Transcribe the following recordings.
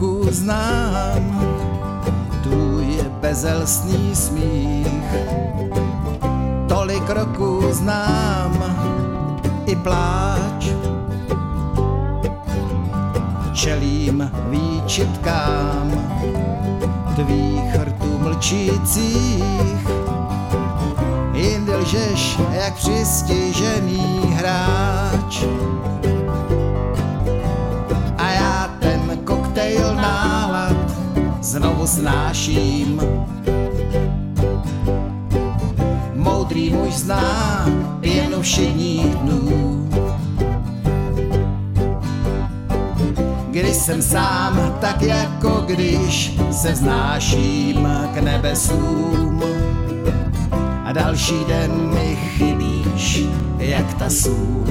kroků znám tvůj bezelstný smích. Tolik roků znám i pláč, čelím výčitkám tvých rtů mlčících. Jindy lžeš jak přistižený hráč a já ten koktejl nálad znovu snáším. Moudrý muž zná pěnu všedních dnů. Když jsem sám, tak jako když se vznáším k nebesům a další den mi chybíš jak ta sůl.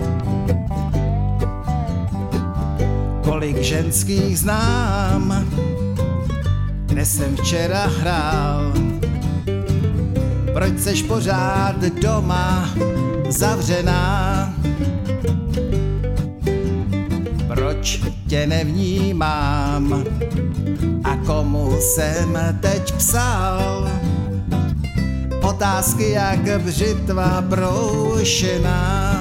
Kolik ženských znám, kde jsem včera hrál. Proč seš pořád doma zavřená? Proč tě nevnímám a komu jsem teď psal? Otázky jak břitva broušená.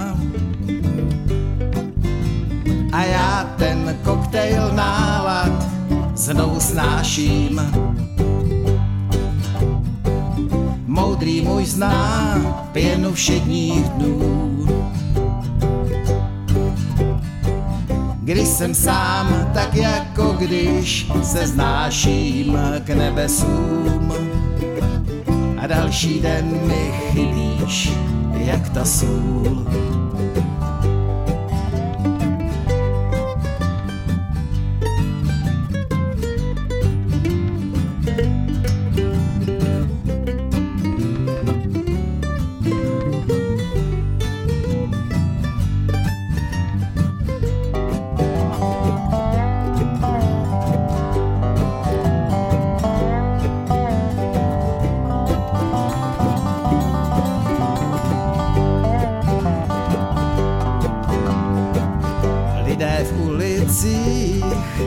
A já ten koktejl nálad znovu snáším. Moudrý muž zná pěnu všedních dnů. Když jsem sám, tak jako když se znáším k nebesům a další den mi chybíš jak ta sůl. Lidé v ulicích,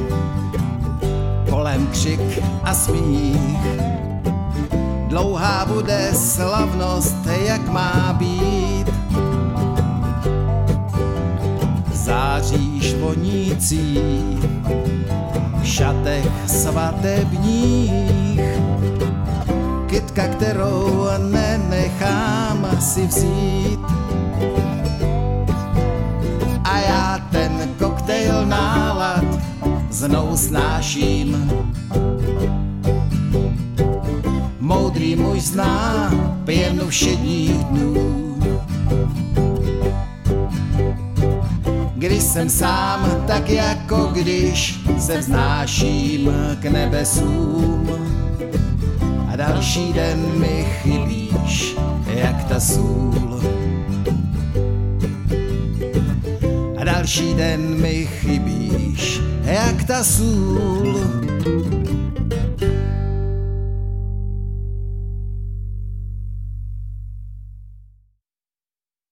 kolem křik a smích. Dlouhá bude slavnost, jak má být. Záříš vonící v šatech svatebních. Kytka, kterou nenechám si vzít. A já ten koktejl nálad znovu snáším. Moudrý muž zná pěnu všedních dnů. Když jsem sám, tak jako když se vznáším k nebesům a další den mi chybíš jak ta sůl. A další den mi chybíš jak ta sůl.